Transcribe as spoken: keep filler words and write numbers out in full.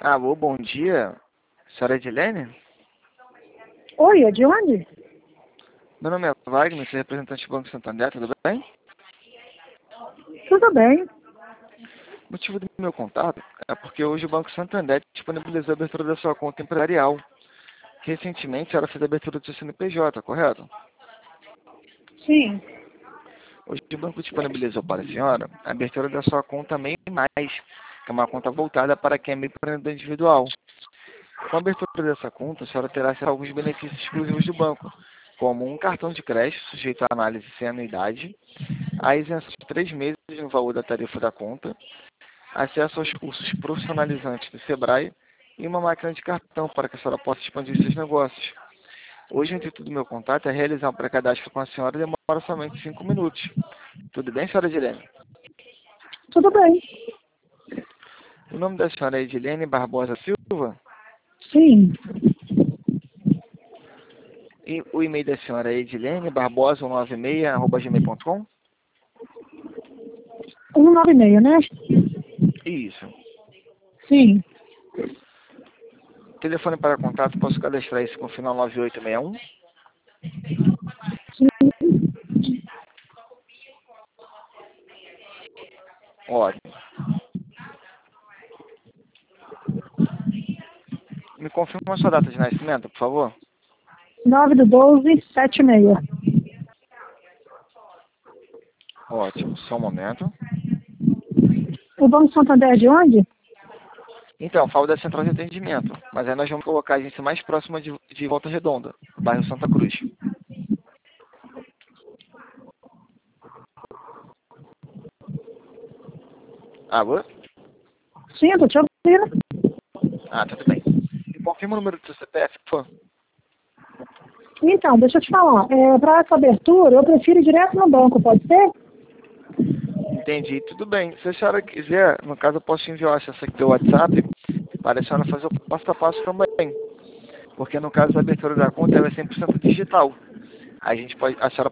Alô, bom dia. Senhora Edilene? Oi, é de onde? Meu nome é Wagner, sou representante do Banco Santander, tudo bem? Tudo bem. O motivo do meu contato é porque hoje o Banco Santander disponibilizou a abertura da sua conta empresarial. Recentemente, a senhora fez a abertura do seu C N P J, correto? Sim. Hoje o banco disponibilizou para a senhora a abertura da sua conta MEI Mais, que é uma conta voltada para quem é meio empreendedor individual. Com a abertura dessa conta, a senhora terá acesso a alguns benefícios exclusivos do banco, como um cartão de crédito sujeito à análise sem anuidade, a isenção de três meses no valor da tarifa da conta, acesso aos cursos profissionalizantes do Sebrae e uma máquina de cartão para que a senhora possa expandir seus negócios. Hoje, o intuito do meu contato é realizar um pré-cadastro com a senhora e demora somente cinco minutos. Tudo bem, senhora Edilene? Tudo bem. O nome da senhora é Edilene Barbosa Silva Sim. e o e-mail da senhora é edilene barbosa cento e noventa e seis arroba gmail ponto com? cento e noventa e seis, né? Isso. Sim. Telefone para contato, posso cadastrar isso com o final nove oito seis um? Sim. Ótimo. Me confirma a sua data de nascimento, por favor. nove do doze, setenta e seis. Ótimo, só um momento. O Banco Santander é de onde? Então, falo da central de atendimento, mas aí nós vamos colocar a agência mais próxima de, de Volta Redonda, bairro Santa Cruz. Alô? Sim, eu tô te ouvindo. Ah, tudo bem. Me confirma o número do seu C P F, por favor. Então, deixa eu te falar. É, para essa abertura, eu prefiro ir direto no banco, pode ser? Entendi, tudo bem. Se a senhora quiser, no caso eu posso te enviar o acesso aqui pelo WhatsApp para a senhora fazer o passo a passo também. Porque no caso da abertura da conta ela é cem por cento digital. A gente pode, a senhora